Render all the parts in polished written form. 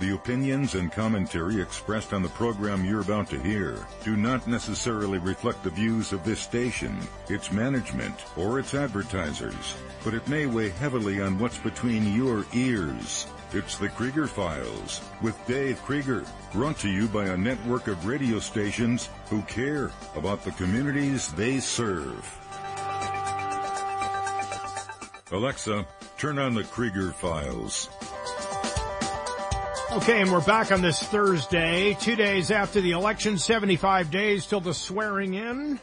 The opinions and commentary expressed on the program you're about to hear do not necessarily reflect the views of this station, its management, or its advertisers, but it may weigh heavily on what's between your ears. It's the Krieger Files with Dave Krieger, brought to you by a network of radio stations who care about the communities they serve. Alexa, turn on the Krieger Files. Okay, and we're back on this Thursday, 2 days after the election, 75 days till the swearing in.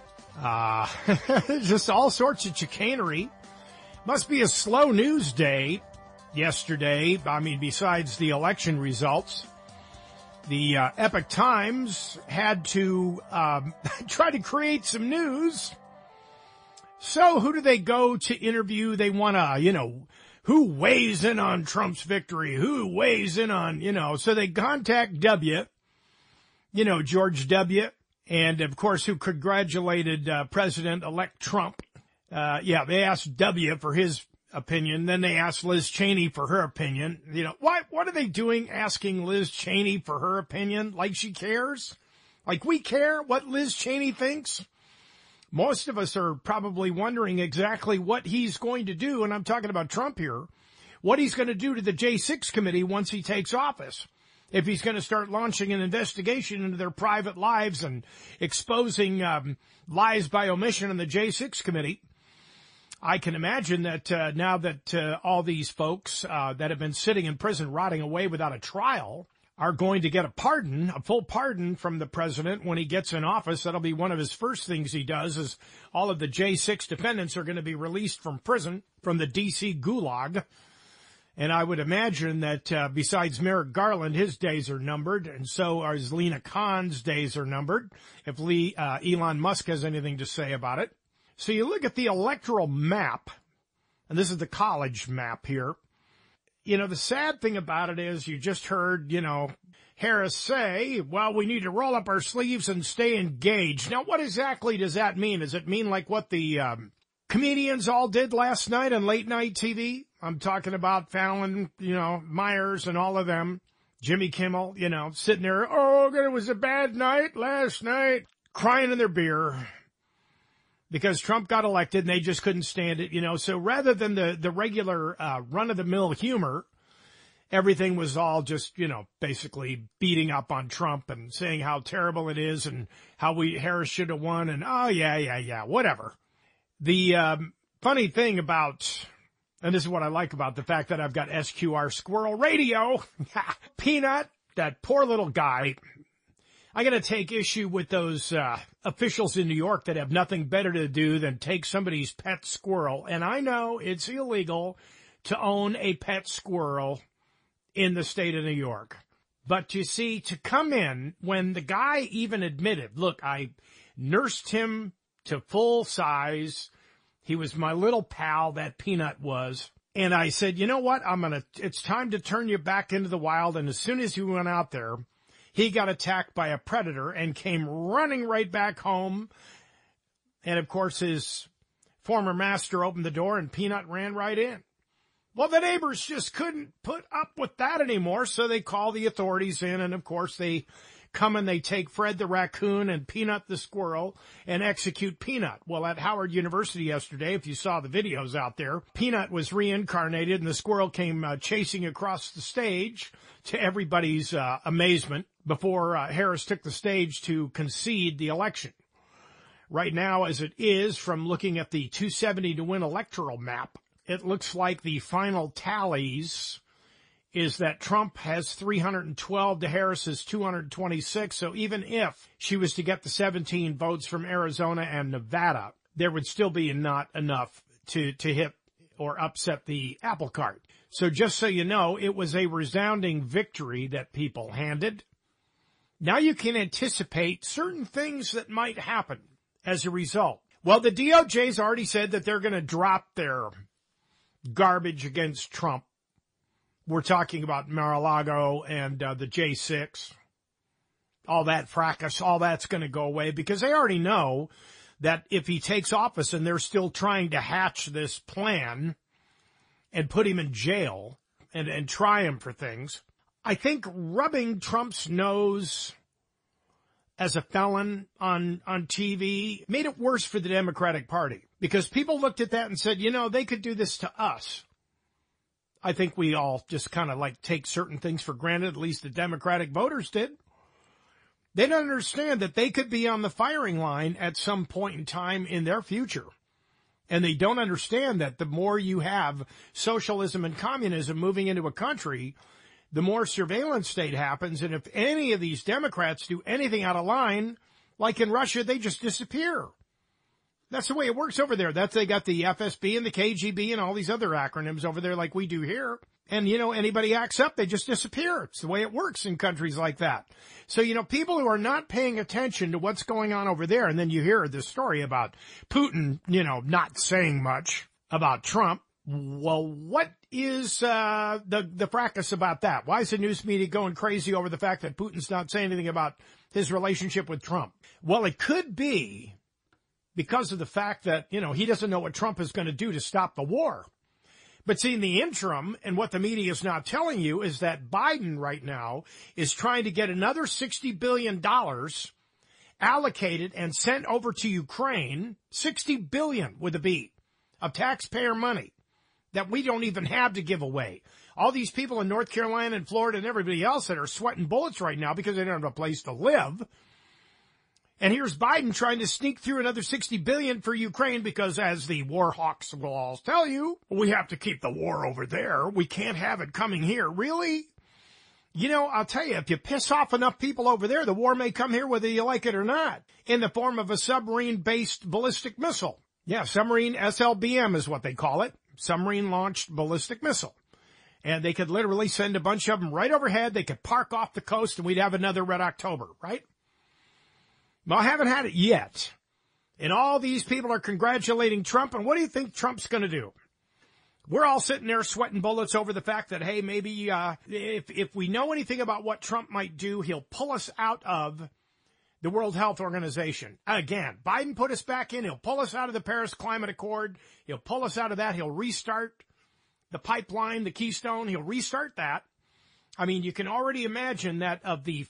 Just all sorts of chicanery. Must be a slow news day yesterday. I mean, besides the election results, the Epoch Times had to try to create some news. So who do they go to interview? They want to, who weighs in on Trump's victory? Who weighs in on, so they contact W, George W. And of course, who congratulated President-elect Trump. They asked W for his opinion. Then they asked Liz Cheney for her opinion. What are they doing asking Liz Cheney for her opinion? Like she cares? Like we care what Liz Cheney thinks? Most of us are probably wondering exactly what he's going to do, and I'm talking about Trump here, what he's going to do to the J6 committee once he takes office. If he's going to start launching an investigation into their private lives and exposing lies by omission in the J6 committee. I can imagine that now that all these folks that have been sitting in prison rotting away without a trial are going to get a full pardon from the president when he gets in office. That'll be one of his first things he does, is all of the J6 defendants are going to be released from prison, from the D.C. gulag. And I would imagine that besides Merrick Garland, his days are numbered, and so are Lena Khan's days are numbered, if Elon Musk has anything to say about it. So you look at the electoral map, and this is the college map here. The sad thing about it is you just heard, Harris say, well, we need to roll up our sleeves and stay engaged. Now, what exactly does that mean? Does it mean like what the comedians all did last night on late night TV? I'm talking about Fallon, Myers and all of them. Jimmy Kimmel, sitting there, it was a bad night last night, crying in their beer because Trump got elected and they just couldn't stand it, So rather than the regular run-of-the-mill humor, everything was all just, basically beating up on Trump and saying how terrible it is and how Harris should have won and, whatever. The funny thing about, and this is what I like about the fact that I've got SQR Squirrel Radio, Peanut, that poor little guy. I got to take issue with those officials in New York that have nothing better to do than take somebody's pet squirrel. And I know it's illegal to own a pet squirrel in the state of New York. But you see, to come in when the guy even admitted, look, I nursed him to full size. He was my little pal, that Peanut was. And I said, you know what? It's time to turn you back into the wild. And as soon as he went out there, he got attacked by a predator and came running right back home. And, of course, his former master opened the door and Peanut ran right in. Well, the neighbors just couldn't put up with that anymore, so they call the authorities in. And, of course, they come and they take Fred the raccoon and Peanut the squirrel and execute Peanut. Well, at Howard University yesterday, if you saw the videos out there, Peanut was reincarnated and the squirrel came chasing across the stage to everybody's amazement before Harris took the stage to concede the election. Right now, as it is, from looking at the 270 to win electoral map, it looks like the final tallies is that Trump has 312 to Harris's 226. So even if she was to get the 17 votes from Arizona and Nevada, there would still be not enough to hit or upset the apple cart. So just so you know, it was a resounding victory that people handed. Now you can anticipate certain things that might happen as a result. Well, the DOJ's already said that they're going to drop their garbage against Trump. We're talking about Mar-a-Lago and the J6. All that fracas, all that's going to go away because they already know that if he takes office and they're still trying to hatch this plan and put him in jail and try him for things, I think rubbing Trump's nose as a felon on TV made it worse for the Democratic Party, because people looked at that and said, you know, they could do this to us. I think we all just kind of like take certain things for granted, at least the Democratic voters did. They don't understand that they could be on the firing line at some point in time in their future. And they don't understand that the more you have socialism and communism moving into a country, the more surveillance state happens. And if any of these Democrats do anything out of line, like in Russia, they just disappear. That's the way it works over there. They got the FSB and the KGB and all these other acronyms over there like we do here. And, you know, anybody acts up, they just disappear. It's the way it works in countries like that. So, you know, people who are not paying attention to what's going on over there, and then you hear this story about Putin, you know, not saying much about Trump. Well, what is the fracas about that? Why is the news media going crazy over the fact that Putin's not saying anything about his relationship with Trump? Well, it could be because of the fact that, you know, he doesn't know what Trump is going to do to stop the war. But see, in the interim, and what the media is not telling you, is that Biden right now is trying to get another $60 billion allocated and sent over to Ukraine, $60 billion with a B, of taxpayer money that we don't even have to give away. All these people in North Carolina and Florida and everybody else that are sweating bullets right now because they don't have a place to live. And here's Biden trying to sneak through another $60 billion for Ukraine because, as the war hawks will all tell you, we have to keep the war over there. We can't have it coming here. Really? You know, I'll tell you, if you piss off enough people over there, the war may come here whether you like it or not, in the form of a submarine-based ballistic missile. Yeah, submarine SLBM is what they call it, submarine-launched ballistic missile. And they could literally send a bunch of them right overhead. They could park off the coast and we'd have another Red October, right? Well, I haven't had it yet. And all these people are congratulating Trump. And what do you think Trump's going to do? We're all sitting there sweating bullets over the fact that, hey, maybe if we know anything about what Trump might do, he'll pull us out of the World Health Organization. Again, Biden put us back in. He'll pull us out of the Paris Climate Accord. He'll pull us out of that. He'll restart the pipeline, the Keystone. He'll restart that. I mean, you can already imagine that of the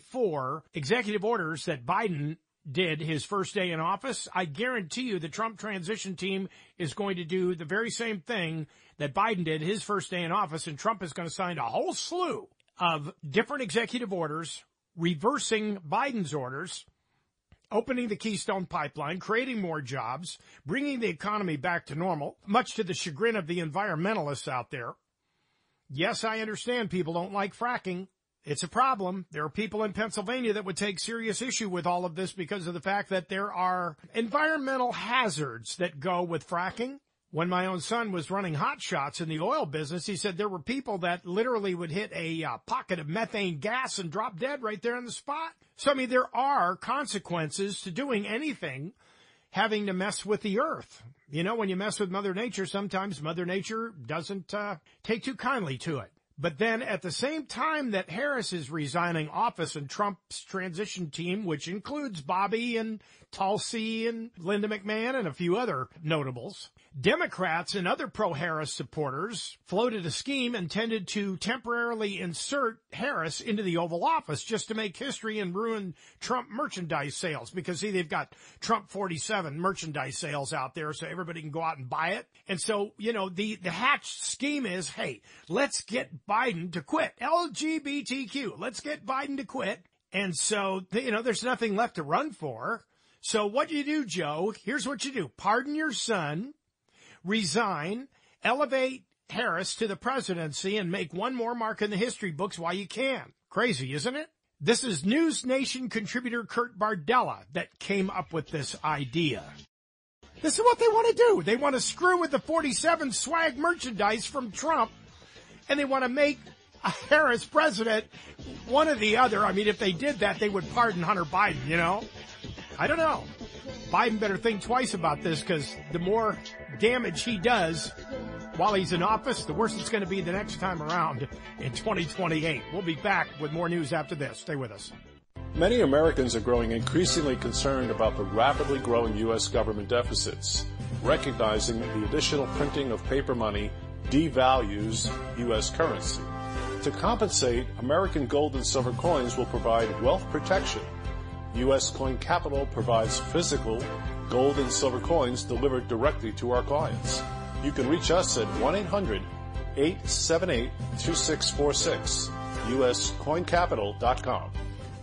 44 executive orders that Biden did his first day in office, I guarantee you the Trump transition team is going to do the very same thing that Biden did his first day in office, and Trump is going to sign a whole slew of different executive orders, reversing Biden's orders, opening the Keystone Pipeline, creating more jobs, bringing the economy back to normal, much to the chagrin of the environmentalists out there. Yes, I understand people don't like fracking. It's a problem. There are people in Pennsylvania that would take serious issue with all of this because of the fact that there are environmental hazards that go with fracking. When my own son was running hot shots in the oil business, he said there were people that literally would hit a pocket of methane gas and drop dead right there on the spot. So, I mean, there are consequences to doing anything having to mess with the earth. You know, when you mess with Mother Nature, sometimes Mother Nature doesn't take too kindly to it. But then at the same time that Harris is resigning office and Trump's transition team, which includes Bobby and Tulsi and Linda McMahon and a few other notables, Democrats and other pro-Harris supporters floated a scheme intended to temporarily insert Harris into the Oval Office just to make history and ruin Trump merchandise sales. Because, see, they've got Trump 47 merchandise sales out there so everybody can go out and buy it. And so, you know, the hatched scheme is, hey, let's get Biden to quit. LGBTQ, let's get Biden to quit. And so, you know, there's nothing left to run for. So what you do, Joe, here's what you do. Pardon your son, resign, elevate Harris to the presidency, and make one more mark in the history books while you can. Crazy, isn't it? This is News Nation contributor Kurt Bardella that came up with this idea. This is what they want to do. They want to screw with the 47 swag merchandise from Trump, and they want to make Harris president, one or the other. I mean, if they did that, they would pardon Hunter Biden, you know? I don't know. Biden better think twice about this, because the more damage he does while he's in office, the worse it's going to be the next time around in 2028. We'll be back with more news after this. Stay with us. Many Americans are growing increasingly concerned about the rapidly growing U.S. government deficits, recognizing the additional printing of paper money devalues U.S. currency. To compensate, American gold and silver coins will provide wealth protection. U.S. Coin Capital provides physical gold and silver coins delivered directly to our clients. You can reach us at 1-800-878-2646, uscoincapital.com.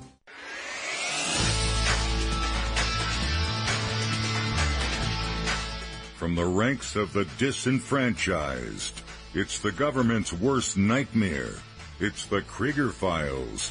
From the ranks of the disenfranchised, it's the government's worst nightmare. It's the Krieger Files.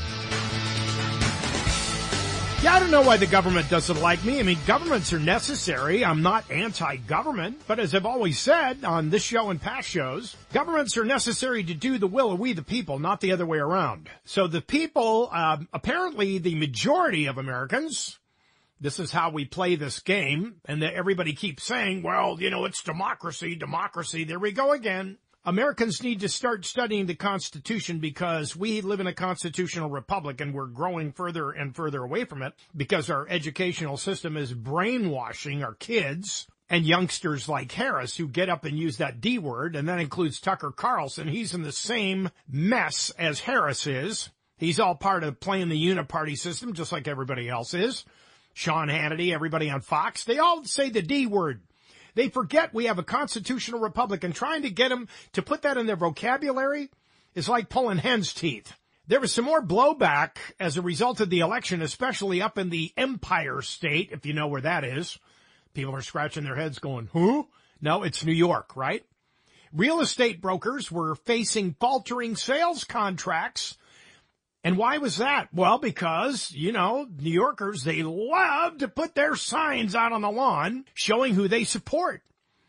Yeah, I don't know why the government doesn't like me. I mean, governments are necessary. I'm not anti-government. But as I've always said on this show and past shows, governments are necessary to do the will of we the people, not the other way around. So the people, apparently the majority of Americans, this is how we play this game, and that everybody keeps saying, well, you know, it's democracy, democracy. There we go again. Americans need to start studying the Constitution because we live in a constitutional republic and we're growing further and further away from it because our educational system is brainwashing our kids and youngsters like Harris who get up and use that D word, and that includes Tucker Carlson. He's in the same mess as Harris is. He's all part of playing the uniparty system just like everybody else is. Sean Hannity, everybody on Fox, they all say the D word. They forget we have a constitutional republic, and trying to get them to put that in their vocabulary is like pulling hen's teeth. There was some more blowback as a result of the election, especially up in the Empire State, if you know where that is. People are scratching their heads going, who? No, it's New York, right? Real estate brokers were facing faltering sales contracts. And why was that? Well, because, you know, New Yorkers, they love to put their signs out on the lawn showing who they support.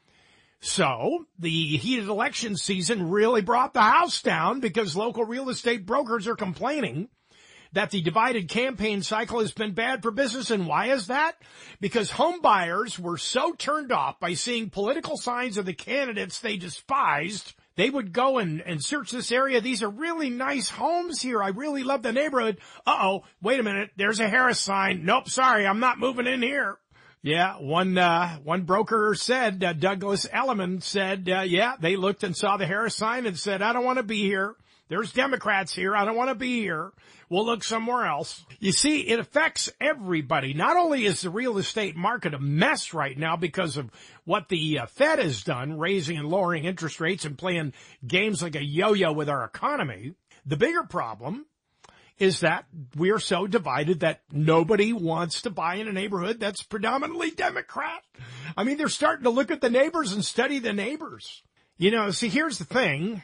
So the heated election season really brought the house down because local real estate brokers are complaining that the divided campaign cycle has been bad for business. And why is that? Because home buyers were so turned off by seeing political signs of the candidates they despised. They would go and search this area. These are really nice homes here. I really love the neighborhood. Uh-oh, wait a minute. There's a Harris sign. Nope, sorry, I'm not moving in here. Yeah, one broker said, Douglas Elliman said, yeah, they looked and saw the Harris sign and said, I don't want to be here. There's Democrats here. I don't want to be here. We'll look somewhere else. You see, it affects everybody. Not only is the real estate market a mess right now because of what the Fed has done, raising and lowering interest rates and playing games like a yo-yo with our economy, the bigger problem is that we are so divided that nobody wants to buy in a neighborhood that's predominantly Democrat. I mean, they're starting to look at the neighbors and study the neighbors. You know, see, here's the thing.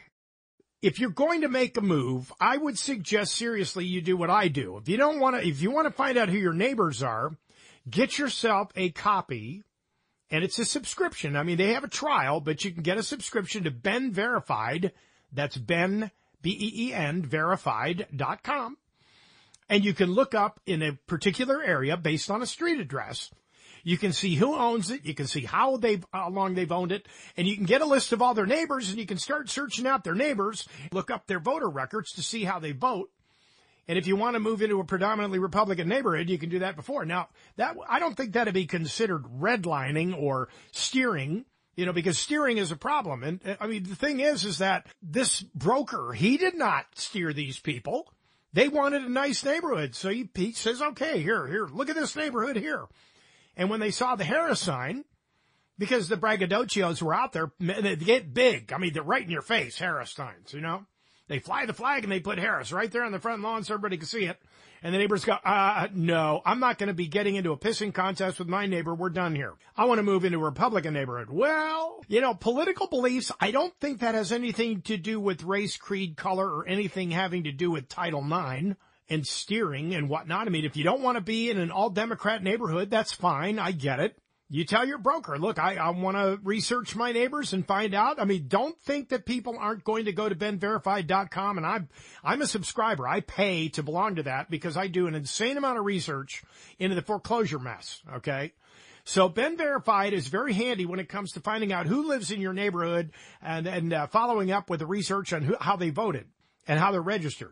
If you're going to make a move, I would suggest seriously you do what I do. If you want to find out who your neighbors are, get yourself a copy, and it's a subscription. I mean, they have a trial, but you can get a subscription to Ben Verified. That's Ben, B-E-E-N, verified.com. And you can look up in a particular area based on a street address. You can see who owns it. You can see how long they've owned it. And you can get a list of all their neighbors, and you can start searching out their neighbors, look up their voter records to see how they vote. And if you want to move into a predominantly Republican neighborhood, you can do that before. Now, I don't think that'd be considered redlining or steering, you know, because steering is a problem. And I mean, the thing is that this broker, he did not steer these people. They wanted a nice neighborhood. So he says, okay, here, look at this neighborhood here. And when they saw the Harris sign, because the braggadocios were out there, they get big. I mean, they're right in your face, Harris signs, you know. They fly the flag and they put Harris right there on the front lawn so everybody can see it. And the neighbors go, no, I'm not going to be getting into a pissing contest with my neighbor. We're done here. I want to move into a Republican neighborhood. Well, you know, political beliefs, I don't think that has anything to do with race, creed, color, or anything having to do with Title IX. And steering and whatnot. I mean, if you don't want to be in an all-Democrat neighborhood, that's fine. I get it. You tell your broker, look, I want to research my neighbors and find out. I mean, don't think that people aren't going to go to benverified.com, and I'm a subscriber. I pay to belong to that because I do an insane amount of research into the foreclosure mess, okay? So Ben Verified is very handy when it comes to finding out who lives in your neighborhood and following up with the research on how they voted and how they're registered.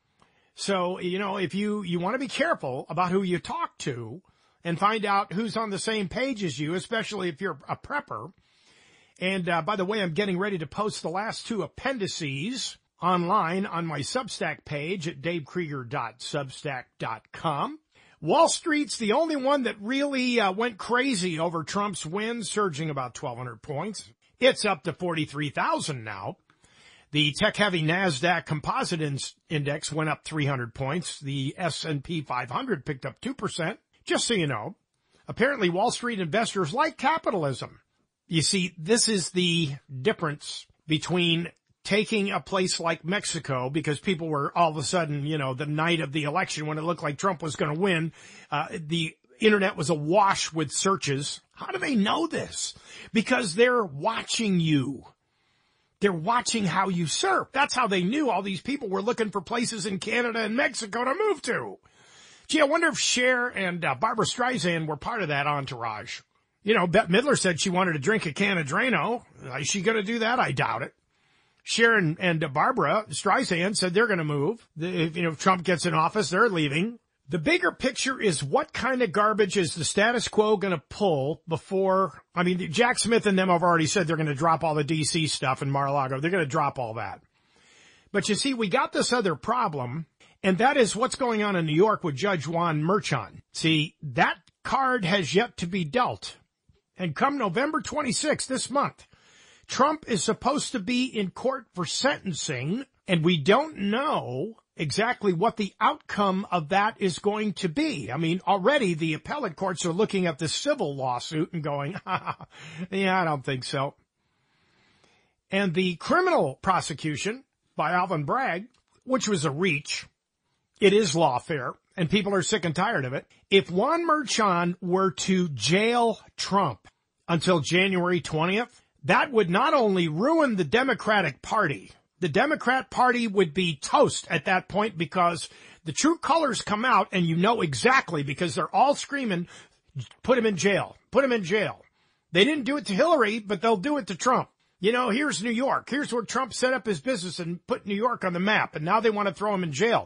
So, you know, if you want to be careful about who you talk to and find out who's on the same page as you, especially if you're a prepper. And by the way, I'm getting ready to post the last 2 appendices online on my Substack page at davekrieger.substack.com. Wall Street's the only one that really went crazy over Trump's win, surging about 1,200 points. It's up to 43,000 now. The tech-heavy NASDAQ Composite Index went up 300 points. The S&P 500 picked up 2%. Just so you know, apparently Wall Street investors like capitalism. You see, this is the difference between taking a place like Mexico, because people were all of a sudden, the night of the election when it looked like Trump was going to win, the internet was awash with searches. How do they know this? Because they're watching you. They're watching how you surf. That's how they knew all these people were looking for places in Canada and Mexico to move to. Gee, I wonder if Cher and Barbara Streisand were part of that entourage. Bette Midler said she wanted to drink a can of Drano. Is she going to do that? I doubt it. Cher and Barbara Streisand said they're going to move. If Trump gets in office, they're leaving. The bigger picture is what kind of garbage is the status quo going to pull before, Jack Smith and them have already said they're going to drop all the D.C. stuff in Mar-a-Lago. They're going to drop all that. But you see, we got this other problem, and that is what's going on in New York with Judge Juan Merchan. See, that card has yet to be dealt. And come November 26th, this month, Trump is supposed to be in court for sentencing, and we don't know exactly what the outcome of that is going to be. Already the appellate courts are looking at the civil lawsuit and going, yeah, I don't think so. And the criminal prosecution by Alvin Bragg, which was a reach, it is lawfare, and people are sick and tired of it. If Juan Merchan were to jail Trump until January 20th, that would not only ruin the Democratic Party, the Democrat Party would be toast at that point, because the true colors come out and you know exactly, because they're all screaming, put him in jail, put him in jail. They didn't do it to Hillary, but they'll do it to Trump. Here's New York. Here's where Trump set up his business and put New York on the map, and now they want to throw him in jail.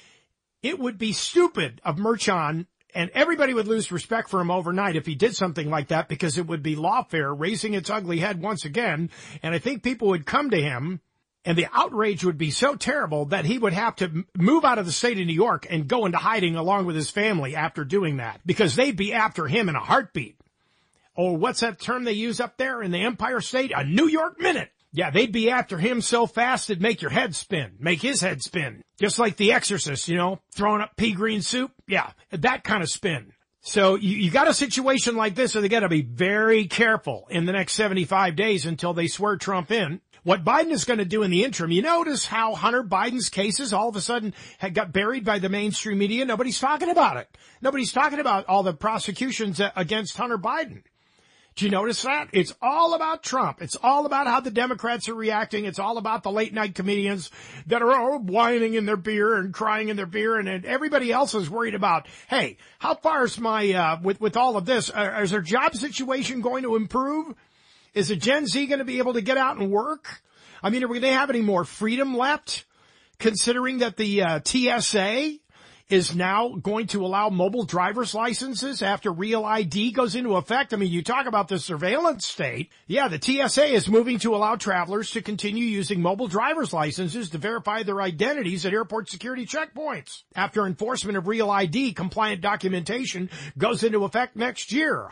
It would be stupid of Merchan, and everybody would lose respect for him overnight if he did something like that, because it would be lawfare raising its ugly head once again, and I think people would come to him, and the outrage would be so terrible that he would have to move out of the state of New York and go into hiding along with his family after doing that, because they'd be after him in a heartbeat. Oh, what's that term they use up there in the Empire State? A New York minute. Yeah, they'd be after him so fast it'd make your head spin, make his head spin. Just like The Exorcist, throwing up pea green soup. Yeah, that kind of spin. So you got a situation like this, so they got to be very careful in the next 75 days until they swear Trump in. What Biden is going to do in the interim, you notice how Hunter Biden's cases all of a sudden got buried by the mainstream media? Nobody's talking about it. Nobody's talking about all the prosecutions against Hunter Biden. Do you notice that? It's all about Trump. It's all about how the Democrats are reacting. It's all about the late night comedians that are all whining in their beer and crying in their beer, and everybody else is worried about, hey, how far is my, with all of this, is their job situation going to improve? Is the Gen Z going to be able to get out and work? Are they have any more freedom left, considering that the TSA is now going to allow mobile driver's licenses after Real ID goes into effect? You talk about the surveillance state. Yeah, the TSA is moving to allow travelers to continue using mobile driver's licenses to verify their identities at airport security checkpoints after enforcement of Real ID compliant documentation goes into effect next year.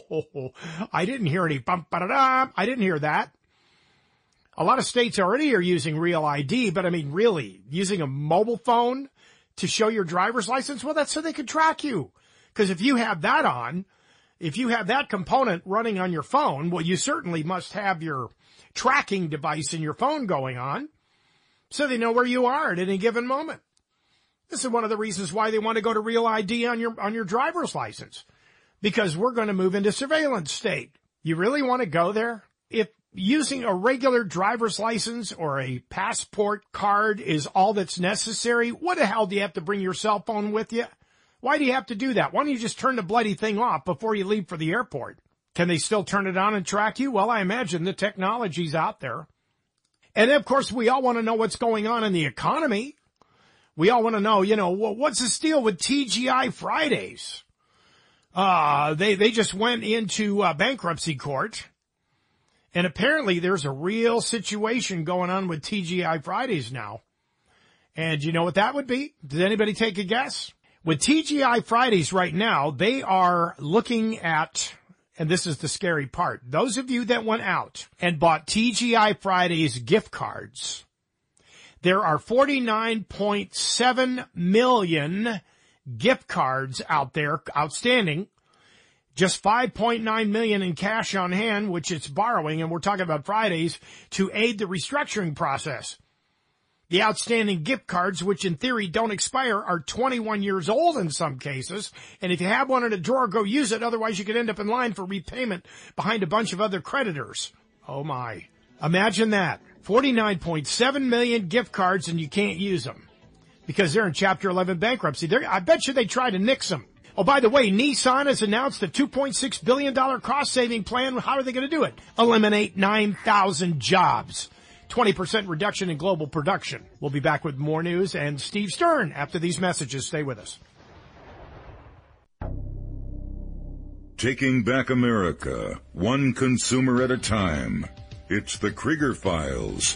I didn't hear any bump-ba-da-da. I didn't hear that. A lot of states already are using Real ID, but really, using a mobile phone to show your driver's license? Well, that's so they can track you. Because if you have that on, if you have that component running on your phone, well, you certainly must have your tracking device in your phone going on, so they know where you are at any given moment. This is one of the reasons why they want to go to Real ID on your driver's license, because we're going to move into surveillance state. You really want to go there? If using a regular driver's license or a passport card is all that's necessary, what the hell do you have to bring your cell phone with you? Why do you have to do that? Why don't you just turn the bloody thing off before you leave for the airport? Can they still turn it on and track you? Well, I imagine the technology's out there. And of course, we all want to know what's going on in the economy. We all want to know, what's this deal with TGI Fridays? They just went into bankruptcy court. And apparently there's a real situation going on with TGI Fridays now. And you know what that would be? Did anybody take a guess? With TGI Fridays right now, they are looking at, and this is the scary part, those of you that went out and bought TGI Fridays gift cards, there are 49.7 million gift cards out there outstanding, just 5.9 million in cash on hand, which it's borrowing, and we're talking about Fridays, to aid the restructuring process. The outstanding gift cards, which in theory don't expire, are 21 years old in some cases. And if you have one in a drawer, go use it. Otherwise, you could end up in line for repayment behind a bunch of other creditors. Oh, my. Imagine that. 49.7 million gift cards, and you can't use them because they're in Chapter 11 bankruptcy. I bet you they try to nix them. Oh, by the way, Nissan has announced a $2.6 billion cost-saving plan. How are they going to do it? Eliminate 9,000 jobs. 20% reduction in global production. We'll be back with more news and Steve Stern after these messages. Stay with us. Taking back America, one consumer at a time. It's the Krieger Files.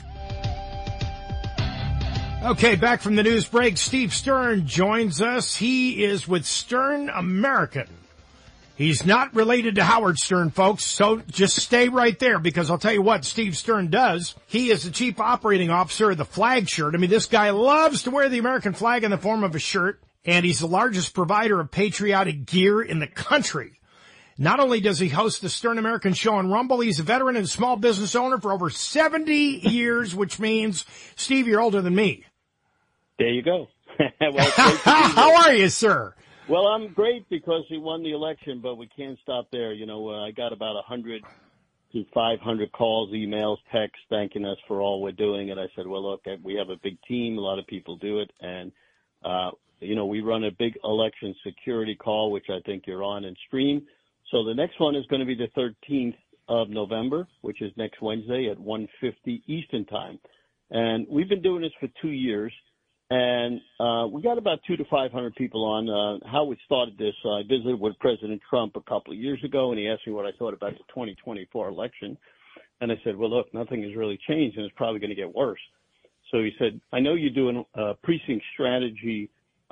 Okay, back from the news break, Steve Stern joins us. He is with Stern American. He's not related to Howard Stern, folks, so just stay right there because I'll tell you what Steve Stern does. He is the chief operating officer of the flag shirt. I mean, this guy loves to wear the American flag in the form of a shirt, and he's the largest provider of patriotic gear in the country. Not only does he host the Stern American show on Rumble, he's a veteran and small business owner for over 70 years, which means, Steve, you're older than me. There you go. Well, how are you, sir? Well, I'm great because he won the election, but we can't stop there. You know, I got about 100 to 500 calls, emails, texts thanking us for all we're doing. And I said, well, look, we have a big team. A lot of people do it. And, you know, we run a big election security call, which I think you're on and stream. So the next one is going to be the 13th of November, which is next Wednesday at 1:50 Eastern time. And we've been doing this for 2 years. And we got about 200 to 500 people on. How we started this, I visited with President Trump a couple of years ago, and he asked me what I thought about the 2024 election. And I said, well, look, nothing has really changed, and it's probably going to get worse. So he said, I know you're doing a precinct strategy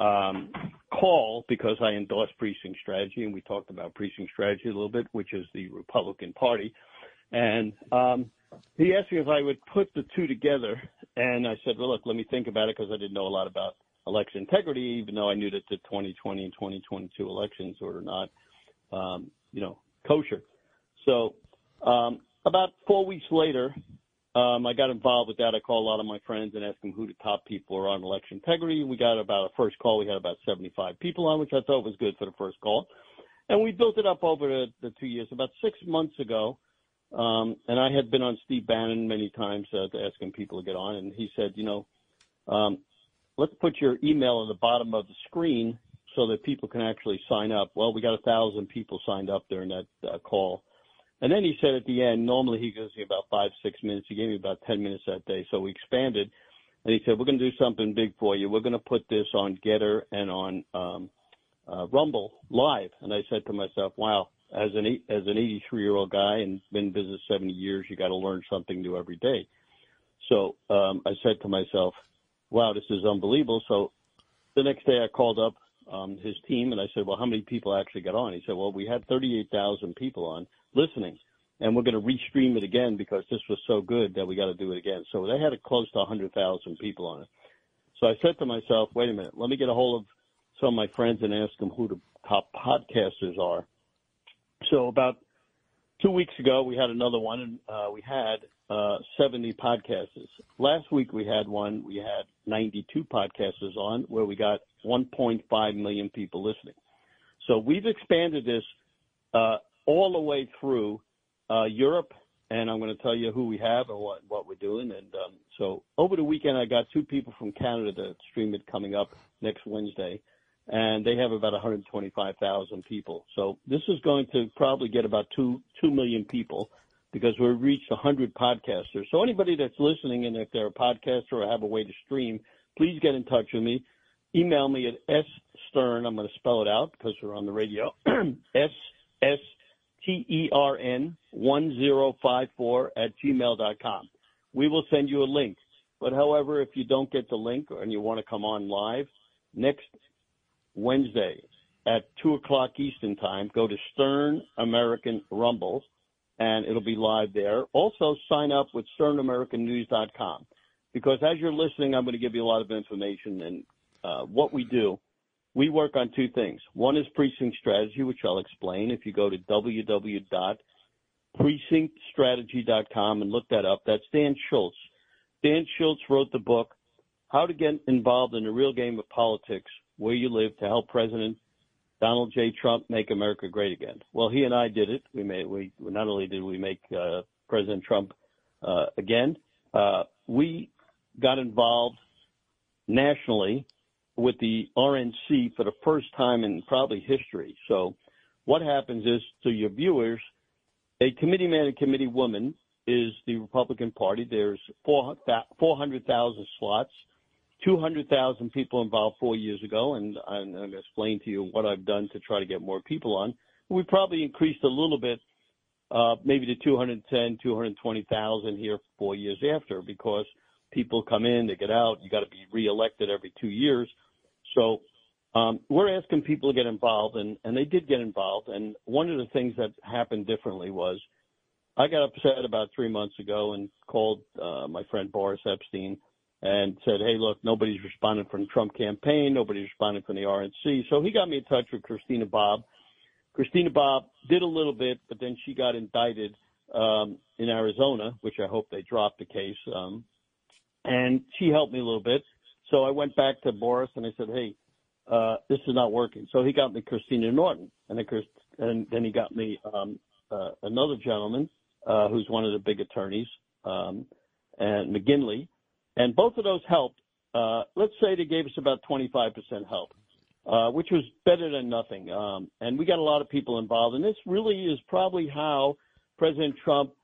call because I endorse precinct strategy, and we talked about precinct strategy a little bit, which is the Republican Party. And he asked me if I would put the two together, and I said, well, look, let me think about it because I didn't know a lot about election integrity, even though I knew that the 2020 and 2022 elections were not, kosher. So about 4 weeks later, I got involved with that. I called a lot of my friends and asked them who the top people were on election integrity. We got about a first call. We had about 75 people on, which I thought was good for the first call. And we built it up over the 2 years. About 6 months ago, and I had been on Steve Bannon many times asking people to get on, and he said, let's put your email on the bottom of the screen so that people can actually sign up. Well, we got 1,000 people signed up during that call. And then he said at the end, normally he gives me about 5-6 minutes. He gave me about 10 minutes that day, so we expanded. And he said, we're going to do something big for you. We're going to put this on Getter and on Rumble live. And I said to myself, wow. As an 83-year-old guy and been in business 70 years, you got to learn something new every day. So I said to myself, wow, this is unbelievable. So the next day I called up his team and I said, well, how many people actually got on? He said, well, we had 38,000 people on listening, and we're going to restream it again because this was so good that we got to do it again. So they had close to 100,000 people on it. So I said to myself, wait a minute, let me get a hold of some of my friends and ask them who the top podcasters are. So about 2 weeks ago, we had another one, and we had 70 podcasters. Last week we had one. We had 92 podcasters on, where we got 1.5 million people listening. So we've expanded this all the way through Europe, and I'm going to tell you who we have and what we're doing. And so over the weekend, I got 2 people from Canada to stream it coming up next Wednesday. And they have about 125,000 people. So this is going to probably get about 2 million people because we've reached 100 podcasters. So anybody that's listening, and if they're a podcaster or have a way to stream, please get in touch with me. Email me at sstern. I'm going to spell it out because we're on the radio. TERN1054 We will send you a link. But however, if you don't get the link and you want to come on live, next Wednesday at 2 o'clock Eastern Time, go to Stern American Rumble, and it'll be live there. Also, sign up with SternAmericanNews.com, because as you're listening, I'm going to give you a lot of information. And what we do, we work on two things. One is precinct strategy, which I'll explain. If you go to www.precinctstrategy.com and look that up, that's Dan Schultz. Dan Schultz wrote the book, How to Get Involved in the Real Game of Politics, Where You Live, to help President Donald J. Trump make America great again. Well, he and I did it. We not only did we make President Trump again, we got involved nationally with the RNC for the first time in probably history. So what happens is, to your viewers, a committee man and committee woman is the Republican Party. There's 400,000 slots, 200,000 people involved 4 years ago, and I'm going to explain to you what I've done to try to get more people on. We probably increased a little bit, maybe to 210, 220,000 here 4 years after, because people come in, they get out. You got to be reelected every 2 years. So we're asking people to get involved, and they did get involved. And one of the things that happened differently was I got upset about 3 months ago and called my friend Boris Epshteyn and said, hey, look, nobody's responding from the Trump campaign. Nobody's responding from the RNC. So he got me in touch with Christina Bobb. Christina Bobb did a little bit, but then she got indicted in Arizona, which I hope they dropped the case. And she helped me a little bit. So I went back to Boris and I said, hey, this is not working. So he got me Christina Norton. And then he got me another gentleman who's one of the big attorneys, and McGinley. And both of those helped. Let's say they gave us about 25% help, which was better than nothing. And we got a lot of people involved. And this really is probably how President Trump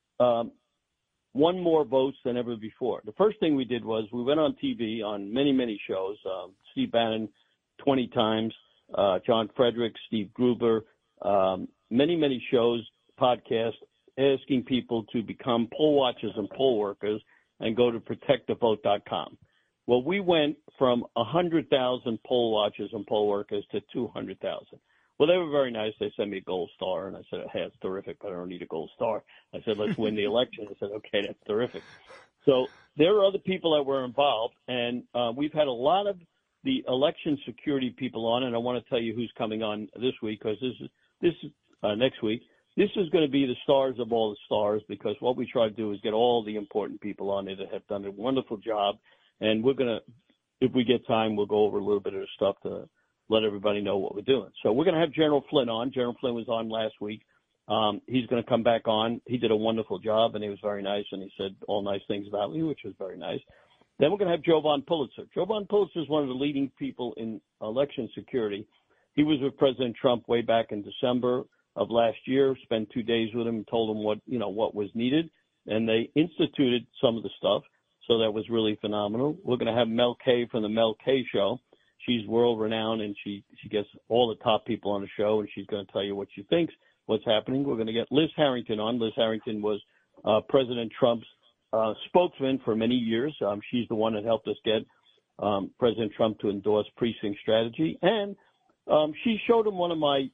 won more votes than ever before. The first thing we did was we went on TV on many, many shows, Steve Bannon 20 times, John Frederick, Steve Gruber, many, many shows, podcasts, asking people to become poll watchers and poll workers and go to protectthevote.com. Well, we went from 100,000 poll watchers and poll workers to 200,000. Well, they were very nice. They sent me a gold star, and I said, hey, that's terrific, but I don't need a gold star. I said, let's win the election. I said, okay, that's terrific. So there are other people that were involved, and we've had a lot of the election security people on, and I want to tell you who's coming on this week, because this is next week. This is going to be the stars of all the stars, because what we try to do is get all the important people on there that have done a wonderful job, and we're going to, if we get time, we'll go over a little bit of the stuff to let everybody know what we're doing. So we're going to have General Flynn on. General Flynn was on last week. He's going to come back on. He did a wonderful job, and he was very nice, and he said all nice things about me, which was very nice. Then we're going to have Jovan Pulitzer. Jovan Pulitzer is one of the leading people in election security. He was with President Trump way back in December of last year, spent 2 days with him, told him what was needed, and they instituted some of the stuff. So that was really phenomenal. We're going to have Mel K from the Mel K Show. She's world renowned, and she gets all the top people on the show, and she's going to tell you what she thinks, what's happening. We're going to get Liz Harrington on. Liz Harrington was President Trump's spokesman for many years. She's the one that helped us get President Trump to endorse precinct strategy. And she showed him one of my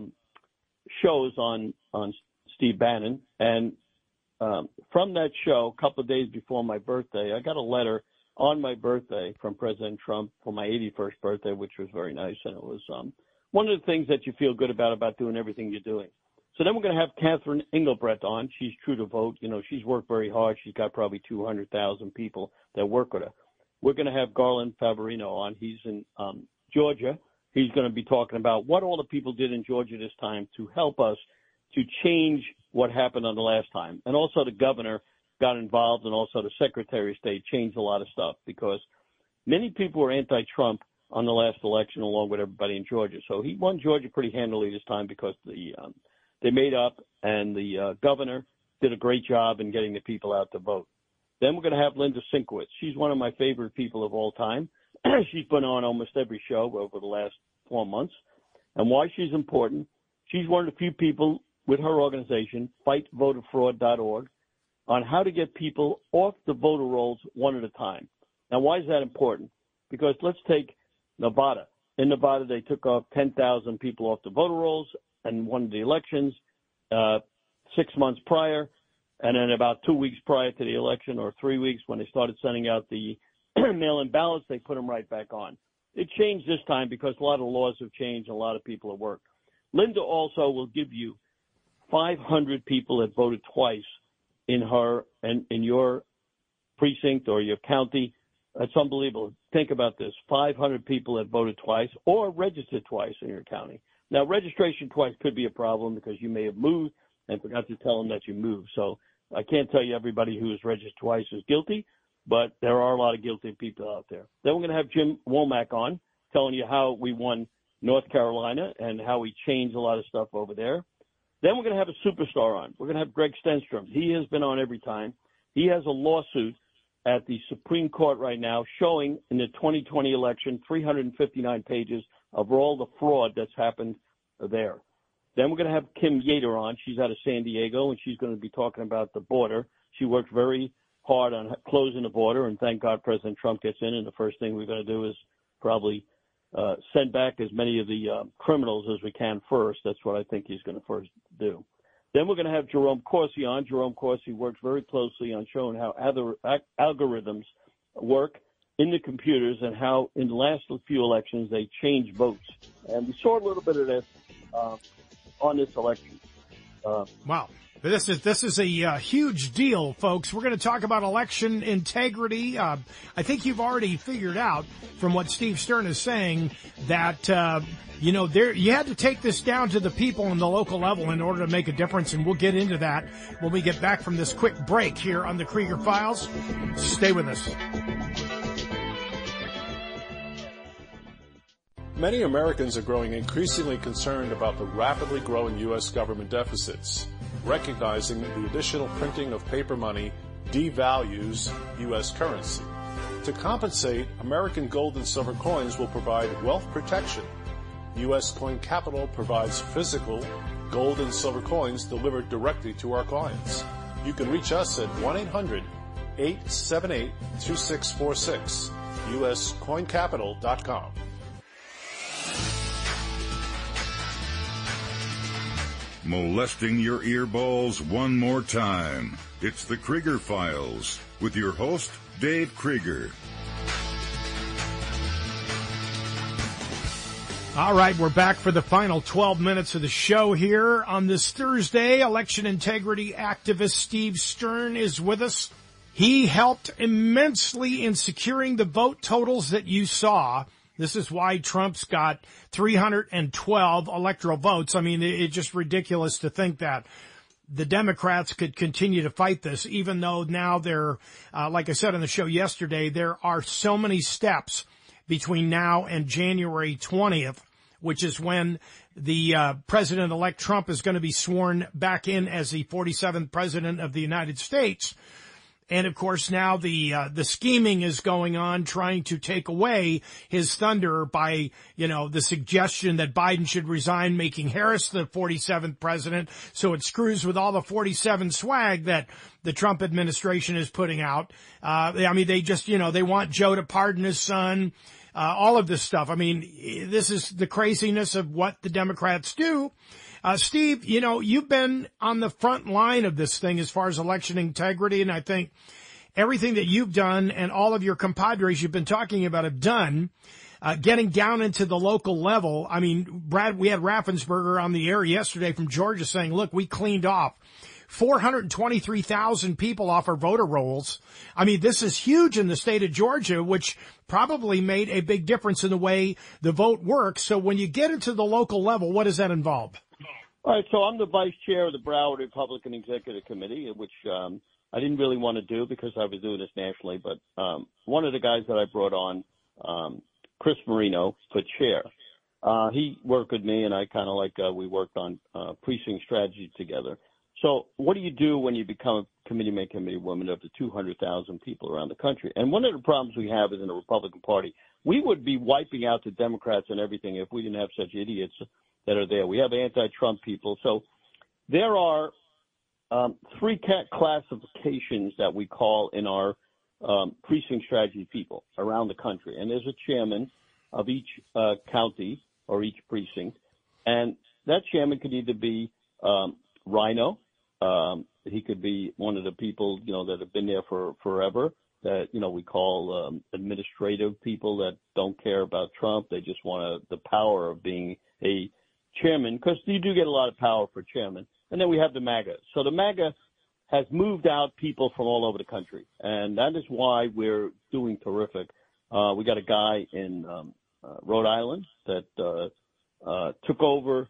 shows on Steve Bannon. And from that show, a couple of days before my birthday, I got a letter on my birthday from President Trump for my 81st birthday, which was very nice. And it was one of the things that you feel good about doing everything you're doing. So then we're going to have Catherine Engelbrecht on. She's True to Vote. She's worked very hard. She's got probably 200,000 people that work with her. We're going to have Garland Favorino on. He's in Georgia. He's going to be talking about what all the people did in Georgia this time to help us to change what happened on the last time. And also the governor got involved, and also the Secretary of State changed a lot of stuff, because many people were anti-Trump on the last election along with everybody in Georgia. So he won Georgia pretty handily this time because they made up, and the governor did a great job in getting the people out to vote. Then we're going to have Linda Sinkowitz. She's one of my favorite people of all time. She's been on almost every show over the last 4 months. And why she's important, she's one of the few people with her organization, fightvoterfraud.org, on how to get people off the voter rolls one at a time. Now, why is that important? Because let's take Nevada. In Nevada, they took off 10,000 people off the voter rolls and won the elections 6 months prior. And then about 2 weeks prior to the election, or 3 weeks, when they started sending out the mail-in ballots, they put them right back on. It changed this time because a lot of laws have changed and a lot of people have worked. Linda also will give you 500 people that voted twice in her and in your precinct or your county. That's unbelievable. Think about this. 500 people that voted twice or registered twice in your county. Now, registration twice could be a problem because you may have moved and forgot to tell them that you moved. So I can't tell you everybody who is registered twice is guilty, but there are a lot of guilty people out there. Then we're going to have Jim Womack on, telling you how we won North Carolina and how we changed a lot of stuff over there. Then we're going to have a superstar on. We're going to have Greg Stenstrom. He has been on every time. He has a lawsuit at the Supreme Court right now showing in the 2020 election 359 pages of all the fraud that's happened there. Then we're going to have Kim Yater on. She's out of San Diego, and she's going to be talking about the border. She worked very hard on closing the border, and thank God President Trump gets in, and the first thing we're going to do is probably send back as many of the criminals as we can first. That's what I think he's going to first do. Then we're going to have Jerome Corsi on. Jerome Corsi works very closely on showing how other algorithms work in the computers and how in the last few elections they change votes. And we saw a little bit of this on this election. Wow. This is a huge deal, folks. We're going to talk about election integrity. I think you've already figured out from what Steve Stern is saying that, you had to take this down to the people on the local level in order to make a difference, and we'll get into that when we get back from this quick break here on the Krieger Files. Stay with us. Many Americans are growing increasingly concerned about the rapidly growing U.S. government deficits, recognizing the additional printing of paper money devalues U.S. currency. To compensate, American gold and silver coins will provide wealth protection. U.S. Coin Capital provides physical gold and silver coins delivered directly to our clients. You can reach us at 1-800-878-2646, uscoincapital.com. Molesting your earballs one more time. It's the Krieger Files with your host, Dave Krieger. All right, we're back for the final 12 minutes of the show here on this Thursday. Election integrity activist Steve Stern is with us. He helped immensely in securing the vote totals that you saw. This is why Trump's got 312 electoral votes. I mean, it's just ridiculous to think that the Democrats could continue to fight this, even though now they're, like I said on the show yesterday, there are so many steps between now and January 20th, which is when the President-elect Trump is going to be sworn back in as the 47th President of the United States. And, of course, now the scheming is going on, trying to take away his thunder by, the suggestion that Biden should resign, making Harris the 47th president. So it screws with all the 47 swag that the Trump administration is putting out. They just, they want Joe to pardon his son, all of this stuff. I mean, this is the craziness of what the Democrats do. Steve, you've been on the front line of this thing as far as election integrity, and I think everything that you've done and all of your compadres you've been talking about have done, getting down into the local level. I mean, Brad, we had Raffensperger on the air yesterday from Georgia saying, look, we cleaned off 423,000 people off our voter rolls. I mean, this is huge in the state of Georgia, which probably made a big difference in the way the vote works. So when you get into the local level, what does that involve? All right, so I'm the vice chair of the Broward Republican Executive Committee, which I didn't really want to do because I was doing this nationally. But one of the guys that I brought on, Chris Marino, for chair, he worked with me, and I kind of we worked on precinct strategy together. So what do you do when you become a committeeman, committeewoman of the 200,000 people around the country? And one of the problems we have is in the Republican Party, we would be wiping out the Democrats and everything if we didn't have such idiots that are there. We have anti-Trump people. So there are three classifications that we call in our precinct strategy people around the country. And there's a chairman of each county or each precinct. And that chairman could either be Rhino. He could be one of the people, that have been there for forever that, we call administrative people that don't care about Trump. They just want the power of being a chairman, because you do get a lot of power for chairman. And then we have the MAGA. So the MAGA has moved out people from all over the country, and that is why we're doing terrific. We got a guy in Rhode Island that took over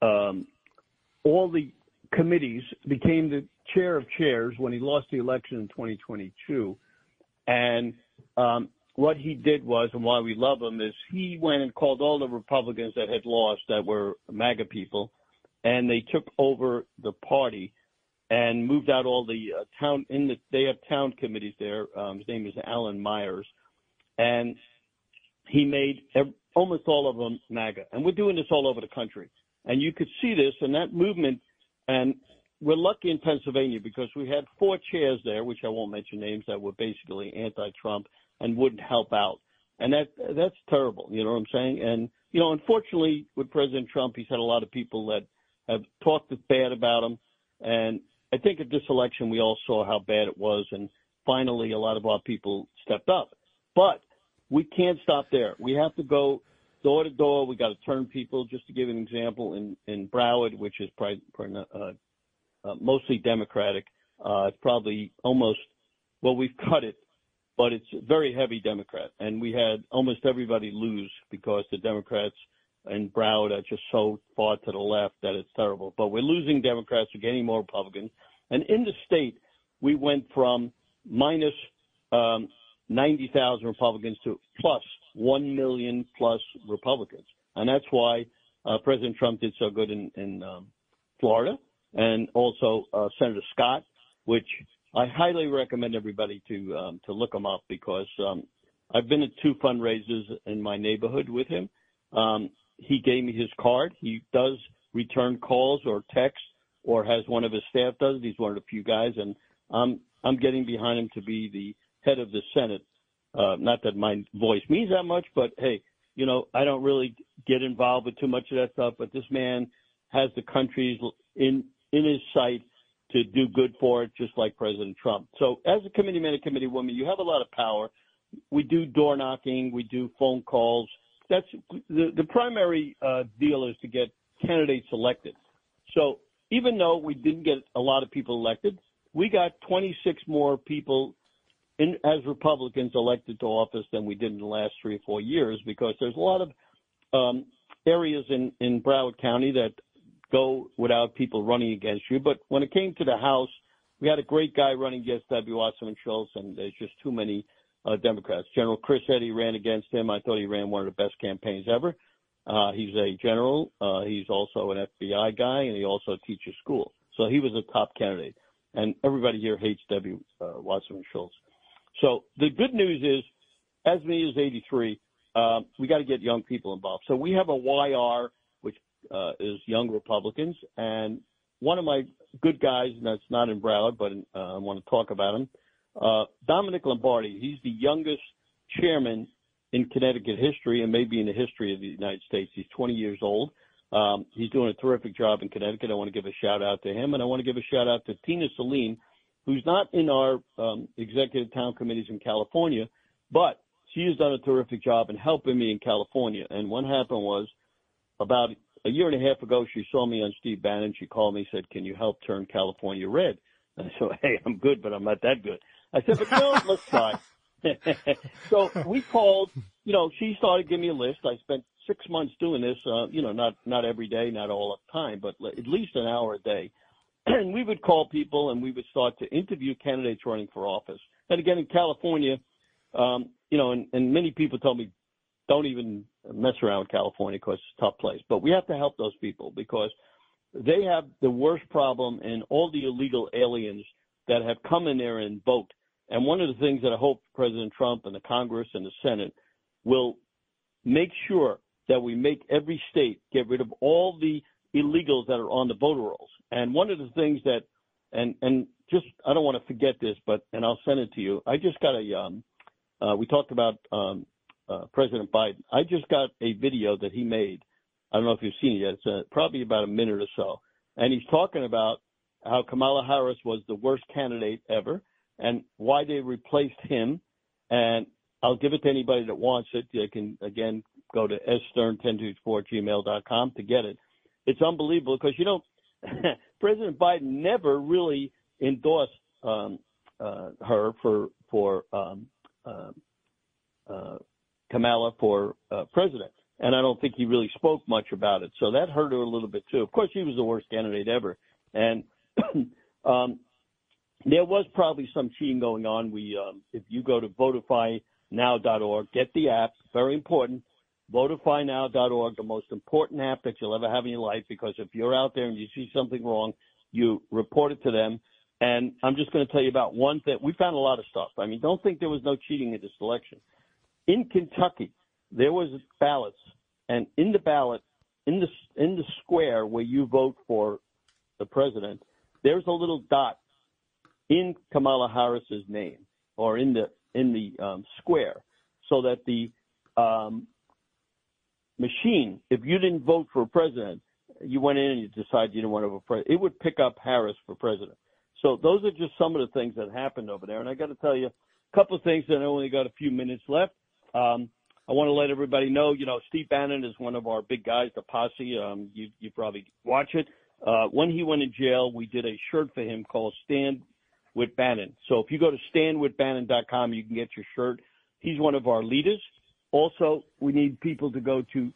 all the committees, became the chair of chairs when he lost the election in 2022. And what he did was, and why we love him, is he went and called all the Republicans that had lost that were MAGA people, and they took over the party and moved out all the they have town committees there. His name is Alan Myers, and he made almost all of them MAGA. And we're doing this all over the country. And you could see this and that movement. And we're lucky in Pennsylvania because we had 4 chairs there, which I won't mention names, that were basically anti-Trump and wouldn't help out. And that's terrible. You know what I'm saying? And, unfortunately, with President Trump, he's had a lot of people that have talked bad about him. And I think at this election, we all saw how bad it was. And finally, a lot of our people stepped up. But we can't stop there. We have to go door to door. We got to turn people. Just to give an example, in Broward, which is mostly Democratic, it's probably we've cut it, but it's very heavy Democrat. And we had almost everybody lose because the Democrats in Broward are just so far to the left that it's terrible. But we're losing Democrats, we're getting more Republicans. And in the state, we went from minus 90,000 Republicans to plus 1 million plus Republicans. And that's why President Trump did so good in Florida, and also Senator Scott, which I highly recommend everybody to look him up, because I've been at 2 fundraisers in my neighborhood with him. He gave me his card. He does return calls or texts, or has one of his staff does. He's one of the few guys, and I'm getting behind him to be the head of the Senate. Not that my voice means that much, but hey, I don't really get involved with too much of that stuff. But this man has the country in his sight to do good for it, just like President Trump. So as a committee man and committee woman, you have a lot of power. We do door knocking. We do phone calls. That's the primary deal, is to get candidates elected. So even though we didn't get a lot of people elected, we got 26 more people as Republicans elected to office than we did in the last 3 or 4 years, because there's a lot of areas in Broward County that go without people running against you. But when it came to the House, we had a great guy running against W. Wasserman Schultz, and there's just too many Democrats. General Chris Eddy ran against him. I thought he ran one of the best campaigns ever. He's a general. He's also an FBI guy, and he also teaches school. So he was a top candidate. And everybody here hates W. Wasserman Schultz. So the good news is, as many as 83, we got to get young people involved. So we have a YR, which is Young Republicans. And one of my good guys, and that's not in Broward, but I want to talk about him, Dominic Lombardi. He's the youngest chairman in Connecticut history, and maybe in the history of the United States. He's 20 years old. He's doing a terrific job in Connecticut. I want to give a shout-out to him, and I want to give a shout-out to Tina Saline, who's not in our executive town committees in California, but she has done a terrific job in helping me in California. And what happened was, about a year and a half ago, she saw me on Steve Bannon. She called me and said, "Can you help turn California red?" And I said, "Hey, I'm good, but I'm not that good." I said, "But no, let's try." So we called, she started giving me a list. I spent 6 months doing this, not every day, not all the time, but at least an hour a day. And we would call people, and we would start to interview candidates running for office. And again, in California, and many people told me, don't even mess around with California because it's a tough place. But we have to help those people, because they have the worst problem in all the illegal aliens that have come in there and vote. And one of the things that I hope President Trump and the Congress and the Senate will make sure that we make every state get rid of all the illegals that are on the voter rolls. And one of the things that, and just, I don't want to forget this, and I'll send it to you. I just got we talked about President Biden. I just got a video that he made. I don't know if you've seen it yet. It's probably about a minute or so. And he's talking about how Kamala Harris was the worst candidate ever and why they replaced him. And I'll give it to anybody that wants it. They can, again, go to sstern1024@gmail.com to get it. It's unbelievable because, President Biden never really endorsed her for Kamala for president. And I don't think he really spoke much about it. So that hurt her a little bit, too. Of course, she was the worst candidate ever. And there was probably some cheating going on. If you go to votifynow.org, get the app, very important, votifynow.org, the most important app that you'll ever have in your life, because if you're out there and you see something wrong, you report it to them. And I'm just going to tell you about one thing. We found a lot of stuff. I mean, don't think there was no cheating in this election. In Kentucky, there was ballots, and in the ballot, in the square where you vote for the president, there's a little dot in Kamala Harris's name, or in the square, so that the machine, if you didn't vote for a president, you went in and you decided you didn't want to vote for president, it would pick up Harris for president. So those are just some of the things that happened over there. And I got to tell you a couple of things, and I only got a few minutes left. I want to let everybody know, Steve Bannon is one of our big guys, the posse. You probably watch it. When he went in jail, we did a shirt for him called Stand with Bannon. So if you go to standwithbannon.com, you can get your shirt. He's one of our leaders. Also, we need people to go to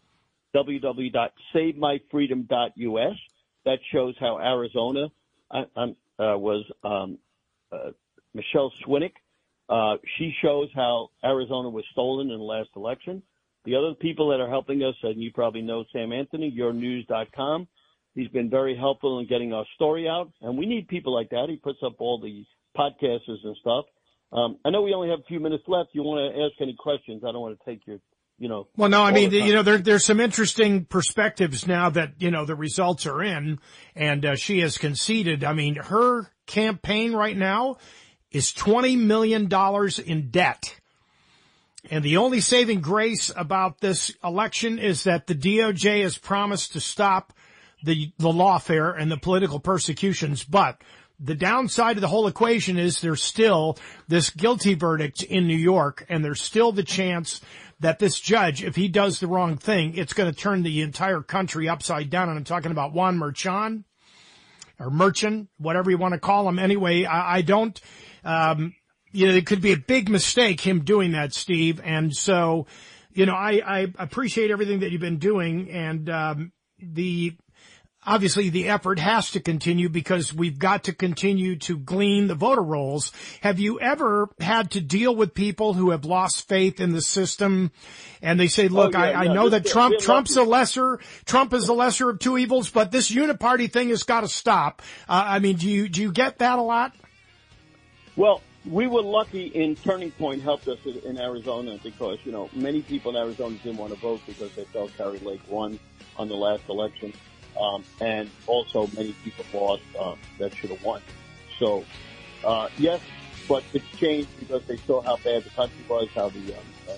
www.savemyfreedom.us. That shows how Arizona was Michelle Swinick. She shows how Arizona was stolen in the last election. The other people that are helping us, and you probably know Sam Anthony, yournews.com. He's been very helpful in getting our story out, and we need people like that. He puts up all the podcasters and stuff. I know we only have a few minutes left. You want to ask any questions? I don't want to take your, Well, no, I mean, there's some interesting perspectives now that, the results are in, and she has conceded. I mean, her campaign right now is $20 million in debt. And the only saving grace about this election is that the DOJ has promised to stop the lawfare and the political persecutions. But the downside of the whole equation is there's still this guilty verdict in New York, and there's still the chance that this judge, if he does the wrong thing, it's going to turn the entire country upside down. And I'm talking about Juan Merchan, or Merchan, whatever you want to call him. Anyway, I don't, it could be a big mistake, him doing that, Steve. And so, I appreciate everything that you've been doing, and obviously the effort has to continue because we've got to continue to glean the voter rolls. Have you ever had to deal with people who have lost faith in the system and they say, look, I know that Trump is the lesser of two evils, but this uniparty thing has got to stop. Do you get that a lot? Well, we were lucky in Turning Point helped us in Arizona because, many people in Arizona didn't want to vote because they felt Kari Lake won on the last election. And also many people lost that should have won. So, yes, but it's changed because they saw how bad the country was, how the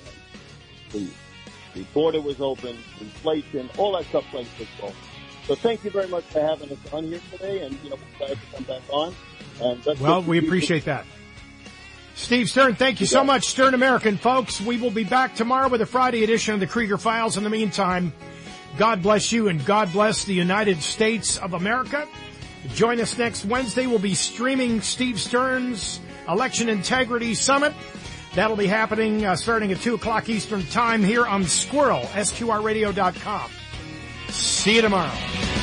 border was open, inflation, all that stuff plays its role. So thank you very much for having us on here today, and, we're glad to come back on. And we appreciate that. Steve Stern, thank you so much. Stern American, folks. We will be back tomorrow with a Friday edition of the Krieger Files. In the meantime, God bless you, and God bless the United States of America. Join us next Wednesday. We'll be streaming Steve Stern's Election Integrity Summit. That'll be happening starting at 2 o'clock Eastern Time here on Squirrel, SQRradio.com. See you tomorrow.